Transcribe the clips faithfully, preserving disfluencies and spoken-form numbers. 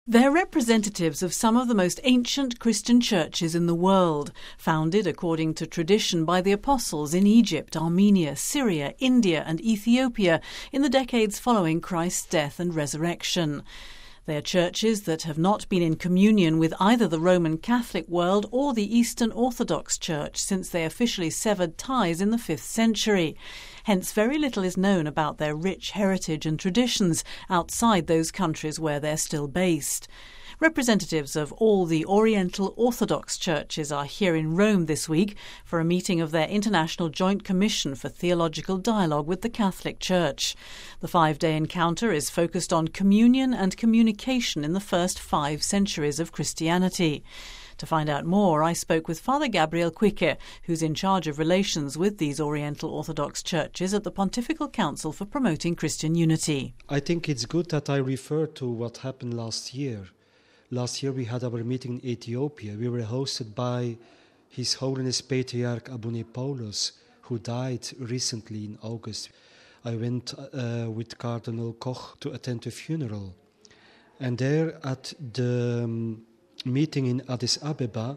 They're representatives of some of the most ancient Christian churches in the world, founded according to tradition by the apostles in Egypt, Armenia, Syria, India and Ethiopia in the decades following Christ's death and resurrection. They are churches that have not been in communion with either the Roman Catholic world or the Eastern Orthodox Church since they officially severed ties in the fifth century. Hence, very little is known about their rich heritage and traditions outside those countries where they're still based. Representatives of all the Oriental Orthodox churches are here in Rome this week for a meeting of their International Joint Commission for Theological Dialogue with the Catholic Church. The five-day encounter is focused on communion and communication in the first five centuries of Christianity. To find out more, I spoke with Father Gabriel Quique, who's in charge of relations with these Oriental Orthodox churches at the Pontifical Council for Promoting Christian Unity. I think it's good that I refer to what happened last year. Last year we had our meeting in Ethiopia. We were hosted by His Holiness Patriarch Abune Paulus, who died recently in August. I went uh, with Cardinal Koch to attend a funeral. And there at the um, meeting in Addis Ababa,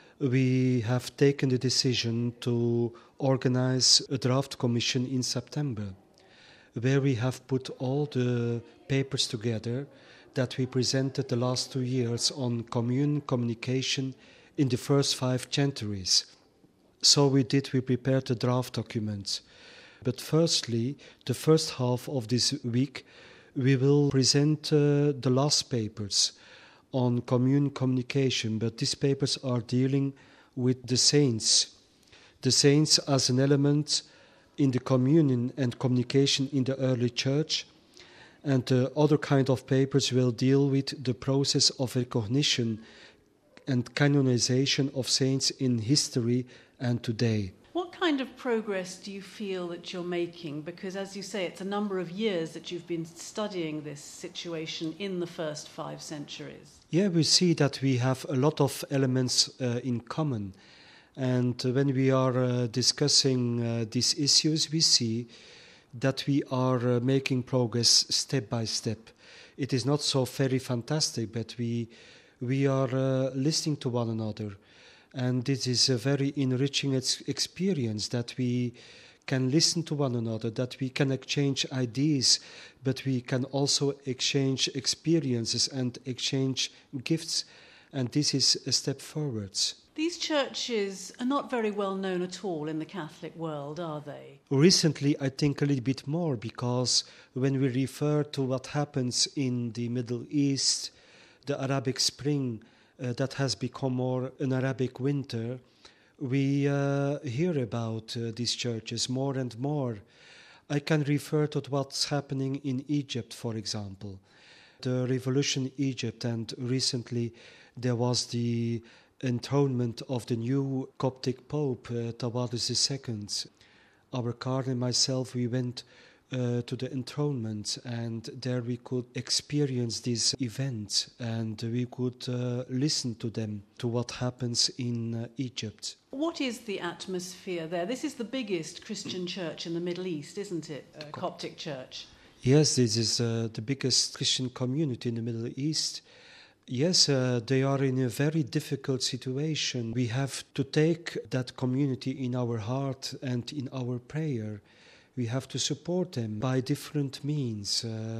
we have taken the decision to organize a draft commission in September, where we have put all the papers together that we presented the last two years on communion communication in the first five centuries. So we did, we prepared the draft documents. But firstly, the first half of this week, we will present uh, the last papers on communion communication, but these papers are dealing with the saints. The saints as an element in the communion and communication in the early church. And uh, other kind of papers will deal with the process of recognition and canonization of saints in history and today. What kind of progress do you feel that you're making? Because, as you say, it's a number of years that you've been studying this situation in the first five centuries. Yeah, we see that we have a lot of elements uh, in common. And uh, when we are uh, discussing uh, these issues, we see that we are uh, making progress step by step. It is not so very fantastic, but we we are uh, listening to one another. And this is a very enriching ex- experience that we can listen to one another, that we can exchange ideas, but we can also exchange experiences and exchange gifts. And this is a step forwards. These churches are not very well known at all in the Catholic world, are they? Recently, I think a little bit more, because when we refer to what happens in the Middle East, the Arabic Spring, uh, that has become more an Arabic winter, we uh, hear about uh, these churches more and more. I can refer to what's happening in Egypt, for example. The revolution in Egypt, and recently there was the enthronement of the new Coptic Pope, uh, Tawadros the Second. Our cardinal and myself, we went uh, to the enthronement, and there we could experience these events, and we could uh, listen to them, to what happens in uh, Egypt. What is the atmosphere there? This is the biggest Christian church in the Middle East, isn't it? Uh, Coptic Church. Yes, this is uh, the biggest Christian community in the Middle East. Yes, uh, they are in a very difficult situation. We have to take that community in our heart and in our prayer. We have to support them by different means, uh,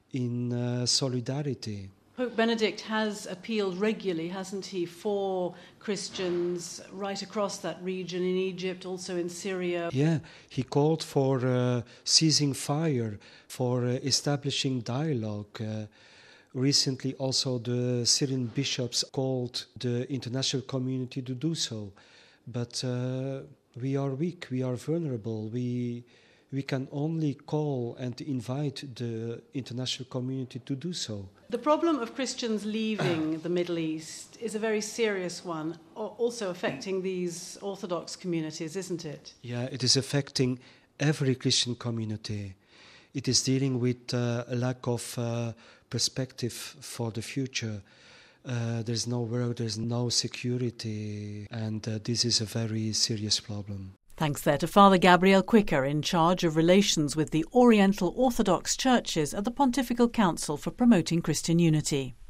in uh, solidarity. Pope Benedict has appealed regularly, hasn't he, for Christians right across that region, in Egypt, also in Syria. Yeah, he called for uh, ceasing fire, for uh, establishing dialogue. Uh, Recently, also the Syrian bishops called the international community to do so. But uh, we are weak, we are vulnerable. We we can only call and invite the international community to do so. The problem of Christians leaving the Middle East is a very serious one, also affecting these Orthodox communities, isn't it? Yeah, it is affecting every Christian community. It is dealing with uh, a lack of uh, perspective for the future. Uh, there's no work, there's no security, and uh, this is a very serious problem. Thanks there to Father Gabriel Quique, in charge of relations with the Oriental Orthodox churches at the Pontifical Council for Promoting Christian Unity.